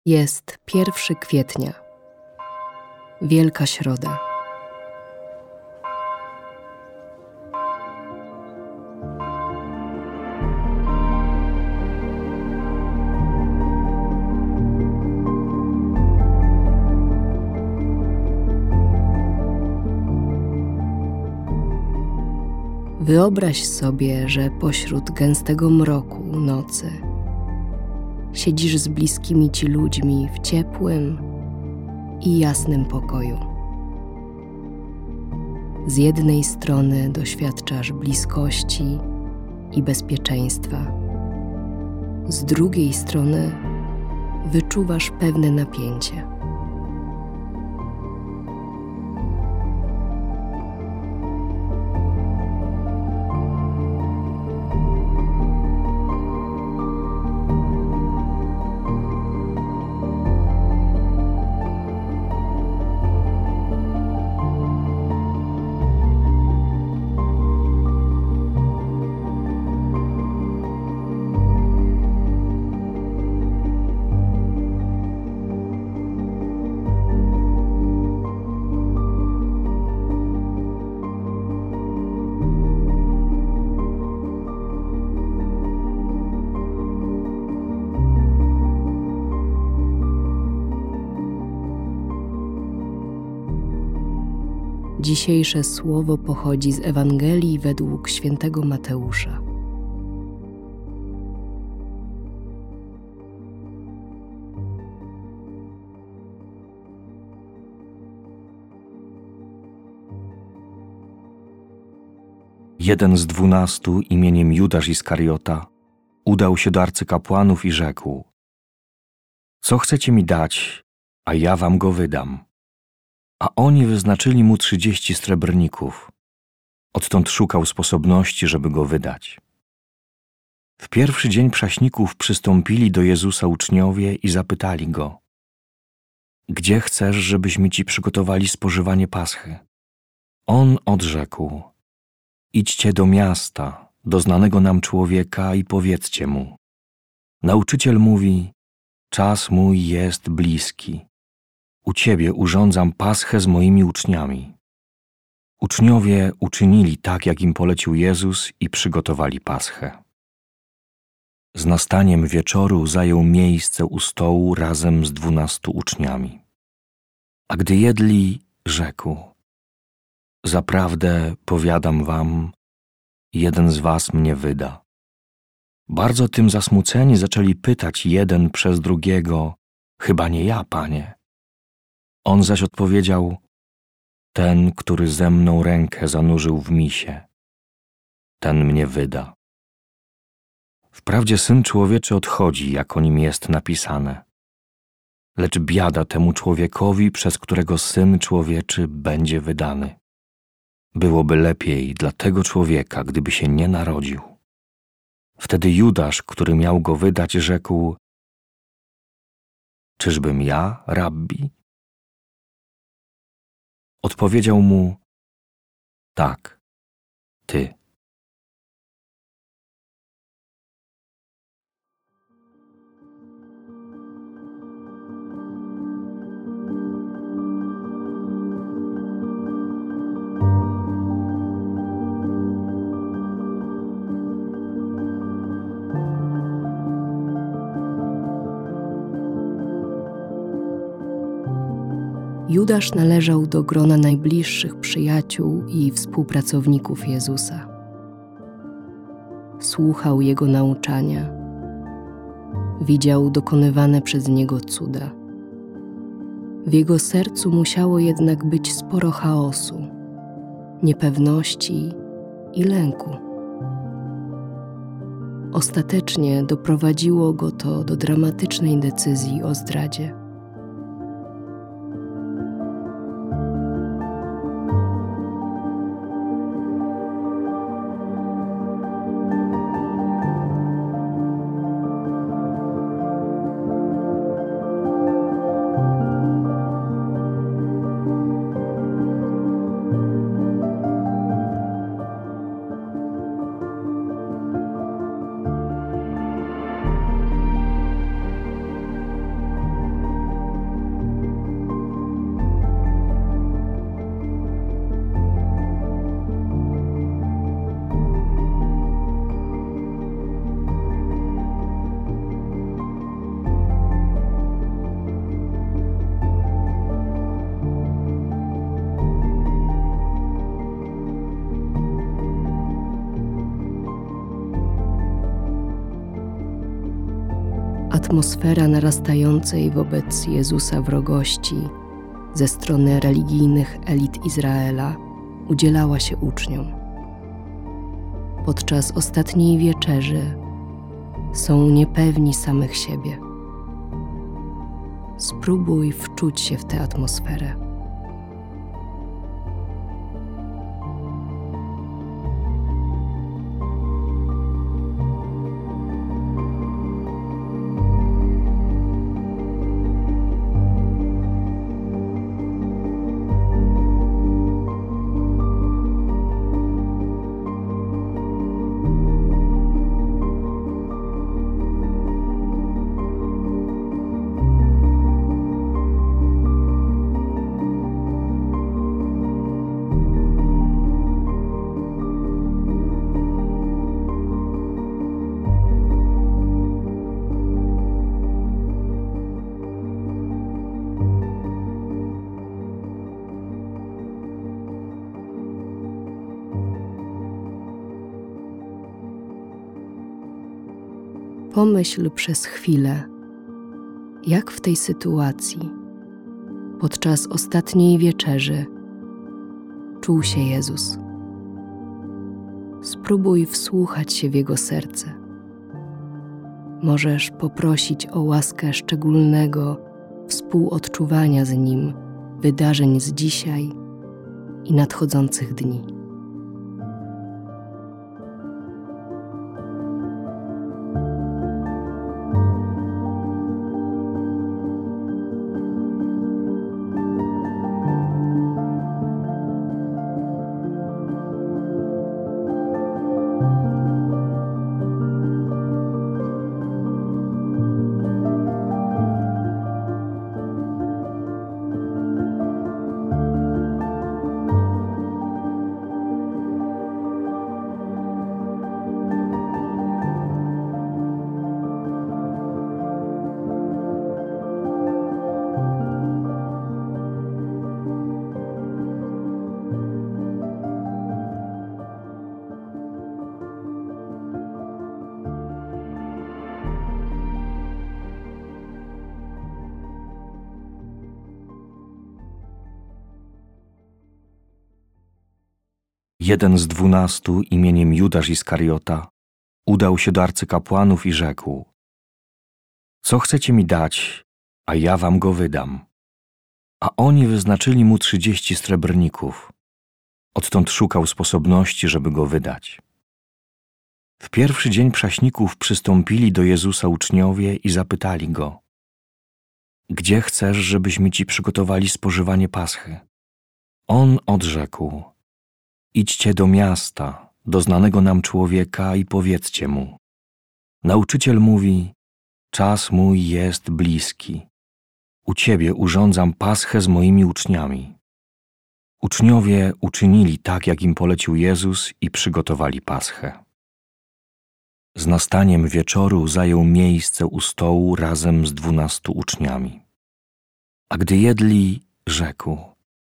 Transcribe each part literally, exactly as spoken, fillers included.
Jest pierwszego kwietnia, Wielka Środa. Wyobraź sobie, że pośród gęstego mroku nocy siedzisz z bliskimi ci ludźmi w ciepłym i jasnym pokoju. Z jednej strony doświadczasz bliskości i bezpieczeństwa, z drugiej strony wyczuwasz pewne napięcie. Dzisiejsze słowo pochodzi z Ewangelii według świętego Mateusza. Jeden z dwunastu, imieniem Judasz Iskariota, udał się do arcykapłanów i rzekł: Co chcecie mi dać, a ja wam go wydam? A oni wyznaczyli mu trzydzieści srebrników. Odtąd szukał sposobności, żeby go wydać. W pierwszy dzień prześników przystąpili do Jezusa uczniowie i zapytali go: Gdzie chcesz, żebyśmy ci przygotowali spożywanie Paschy? On odrzekł: Idźcie do miasta, do znanego nam człowieka i powiedzcie mu: Nauczyciel mówi, czas mój jest bliski. U ciebie urządzam Paschę z moimi uczniami. Uczniowie uczynili tak, jak im polecił Jezus i przygotowali Paschę. Z nastaniem wieczoru zajął miejsce u stołu razem z dwunastu uczniami. A gdy jedli, rzekł: Zaprawdę powiadam wam, jeden z was mnie wyda. Bardzo tym zasmuceni zaczęli pytać jeden przez drugiego: Chyba nie ja, Panie. On zaś odpowiedział: Ten, który ze mną rękę zanurzył w misie, ten mnie wyda. Wprawdzie Syn Człowieczy odchodzi, jak o nim jest napisane. Lecz biada temu człowiekowi, przez którego Syn Człowieczy będzie wydany. Byłoby lepiej dla tego człowieka, gdyby się nie narodził. Wtedy Judasz, który miał go wydać, rzekł: Czyżbym ja, rabbi? Odpowiedział mu: Tak, ty. Judasz należał do grona najbliższych przyjaciół i współpracowników Jezusa. Słuchał Jego nauczania, widział dokonywane przez Niego cuda. W jego sercu musiało jednak być sporo chaosu, niepewności i lęku. Ostatecznie doprowadziło go to do dramatycznej decyzji o zdradzie. atmosfera narastającej wobec Jezusa wrogości ze strony religijnych elit Izraela udzielała się uczniom. Podczas ostatniej wieczerzy są niepewni samych siebie. Spróbuj wczuć się w tę atmosferę. Pomyśl przez chwilę, jak w tej sytuacji, podczas ostatniej wieczerzy, czuł się Jezus. Spróbuj wsłuchać się w Jego serce. Możesz poprosić o łaskę szczególnego współodczuwania z Nim wydarzeń z dzisiaj i nadchodzących dni. Jeden z dwunastu imieniem Judasz Iskariota udał się do arcykapłanów i rzekł: Co chcecie mi dać, a ja wam go wydam? A oni wyznaczyli mu trzydzieści srebrników. Odtąd szukał sposobności, żeby go wydać. W pierwszy dzień prześników przystąpili do Jezusa uczniowie i zapytali go: Gdzie chcesz, żebyśmy ci przygotowali spożywanie Paschy? On odrzekł: Idźcie do miasta, do znanego nam człowieka i powiedzcie mu: Nauczyciel mówi, czas mój jest bliski. U ciebie urządzam Paschę z moimi uczniami. Uczniowie uczynili tak, jak im polecił Jezus i przygotowali Paschę. Z nastaniem wieczoru zajął miejsce u stołu razem z dwunastu uczniami. A gdy jedli, rzekł: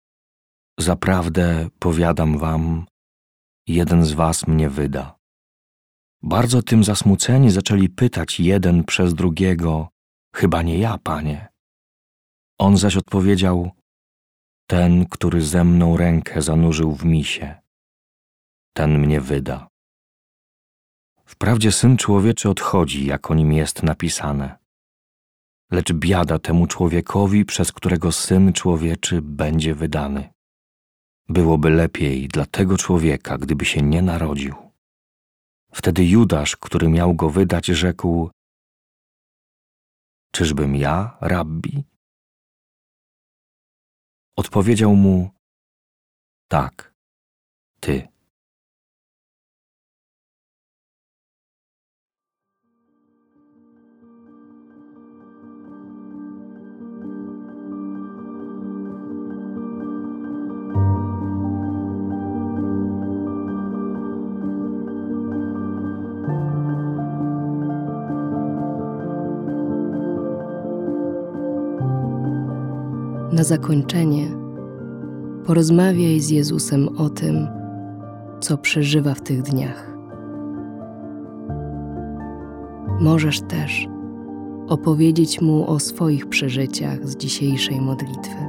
Zaprawdę powiadam wam, jeden z was mnie wyda. Bardzo tym zasmuceni zaczęli pytać jeden przez drugiego: Chyba nie ja, Panie. On zaś odpowiedział: Ten, który ze mną rękę zanurzył w misie, ten mnie wyda. Wprawdzie Syn Człowieczy odchodzi, jak o nim jest napisane. Lecz biada temu człowiekowi, przez którego Syn Człowieczy będzie wydany. Byłoby lepiej dla tego człowieka, gdyby się nie narodził. Wtedy Judasz, który miał go wydać, rzekł: Czyżbym ja, rabbi? Odpowiedział mu: Tak, ty. Na zakończenie porozmawiaj z Jezusem o tym, co przeżywa w tych dniach. Możesz też opowiedzieć Mu o swoich przeżyciach z dzisiejszej modlitwy.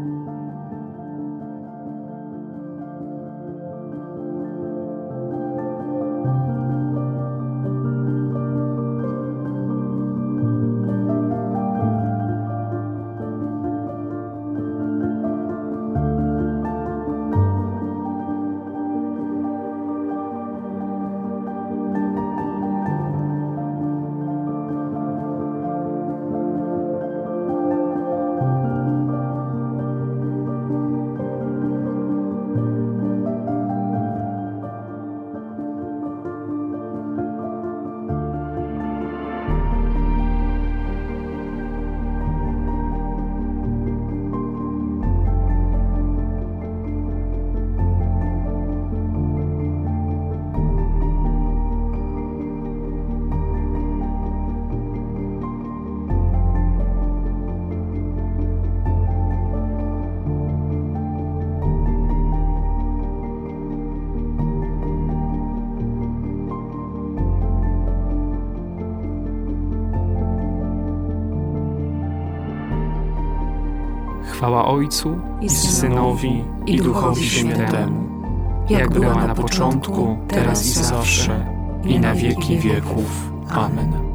Chwała Ojcu i Synowi i Duchowi Świętemu, jak była na początku, teraz i zawsze, i na wieki wieków. Amen.